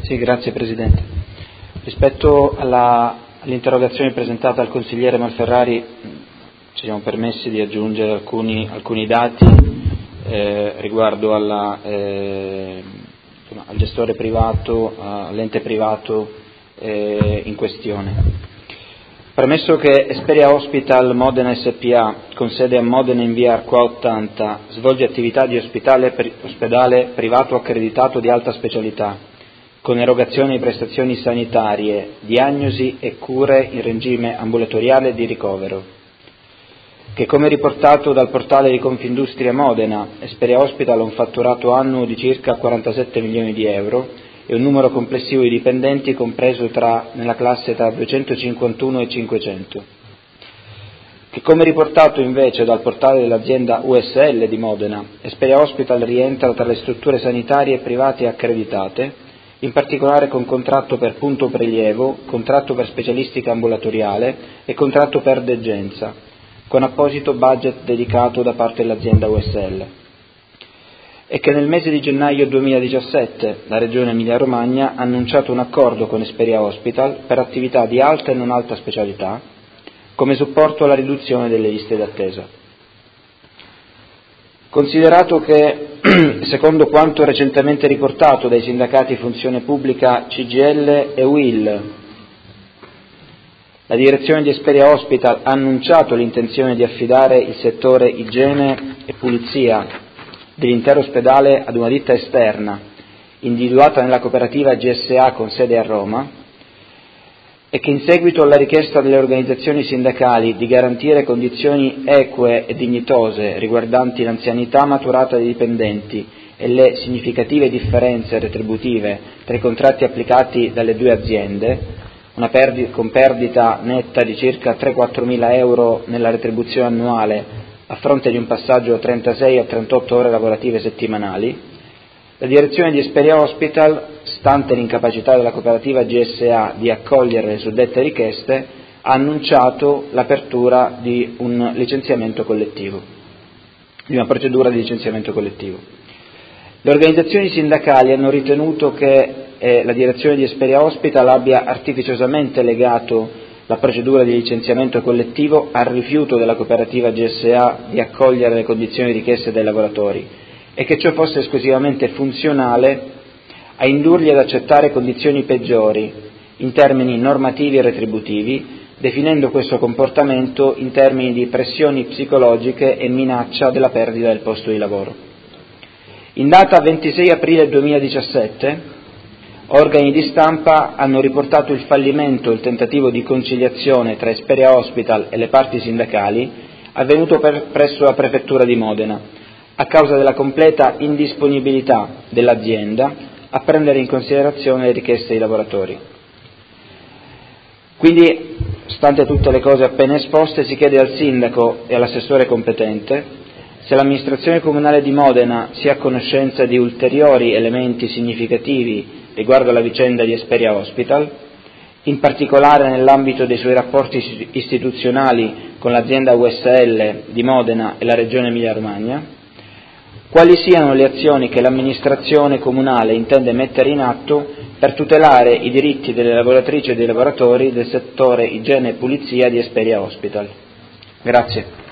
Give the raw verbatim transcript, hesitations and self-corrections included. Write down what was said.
Sì, grazie Presidente. Rispetto alla, all'interrogazione presentata al consigliere Malferrari ci siamo permessi di aggiungere alcuni, alcuni dati eh, riguardo alla, eh, insomma, al gestore privato, all'ente privato eh, in questione. Premesso che Esperia Hospital Modena S P A, con sede a Modena in via Arqua ottanta, svolge attività di ospedale, ospedale privato accreditato di alta specialità, con erogazione di prestazioni sanitarie, diagnosi e cure in regime ambulatoriale e di ricovero, che come riportato dal portale di Confindustria Modena, Esperia Hospital ha un fatturato annuo di circa quarantasette milioni di euro e un numero complessivo di dipendenti compreso tra, nella classe tra duecentocinquantuno e cinquecento. Che come riportato invece dal portale dell'azienda U S L di Modena, Esperia Hospital rientra tra le strutture sanitarie private accreditate, in particolare con contratto per punto prelievo, contratto per specialistica ambulatoriale e contratto per degenza, con apposito budget dedicato da parte dell'azienda U S L. E che nel mese di gennaio duemiladiciassette la Regione Emilia-Romagna ha annunciato un accordo con Esperia Hospital per attività di alta e non alta specialità come supporto alla riduzione delle liste d'attesa. Considerato che, secondo quanto recentemente riportato dai sindacati Funzione Pubblica C G I L e U I L, la direzione di Esperia Hospital ha annunciato l'intenzione di affidare il settore igiene e pulizia dell'intero ospedale ad una ditta esterna, individuata nella cooperativa G S A con sede a Roma, e che in seguito alla richiesta delle organizzazioni sindacali di garantire condizioni eque e dignitose riguardanti l'anzianità maturata dei dipendenti e le significative differenze retributive tra i contratti applicati dalle due aziende, una perdita, con perdita netta di circa tre quattro mila euro nella retribuzione annuale a fronte di un passaggio da trentasei a trentotto ore lavorative settimanali, la direzione di Esperia Hospital, stante l'incapacità della cooperativa G S A di accogliere le suddette richieste, ha annunciato l'apertura di un licenziamento collettivo, di una procedura di licenziamento collettivo. Le organizzazioni sindacali hanno ritenuto che eh, la direzione di Esperia Hospital abbia artificiosamente legato la procedura di licenziamento collettivo al rifiuto della cooperativa G S A di accogliere le condizioni richieste dai lavoratori e che ciò fosse esclusivamente funzionale a indurli ad accettare condizioni peggiori in termini normativi e retributivi, definendo questo comportamento in termini di pressioni psicologiche e minaccia della perdita del posto di lavoro. In data ventisei aprile duemiladiciassette, organi di stampa hanno riportato il fallimento, il tentativo di conciliazione tra Esperia Hospital e le parti sindacali avvenuto per, presso la prefettura di Modena, a causa della completa indisponibilità dell'azienda a prendere in considerazione le richieste dei lavoratori. Quindi, stante tutte le cose appena esposte, si chiede al sindaco e all'assessore competente se l'amministrazione comunale di Modena sia a conoscenza di ulteriori elementi significativi riguardo alla vicenda di Esperia Hospital, in particolare nell'ambito dei suoi rapporti istituzionali con l'azienda U S L di Modena e la Regione Emilia-Romagna, quali siano le azioni che l'amministrazione comunale intende mettere in atto per tutelare i diritti delle lavoratrici e dei lavoratori del settore igiene e pulizia di Esperia Hospital. Grazie.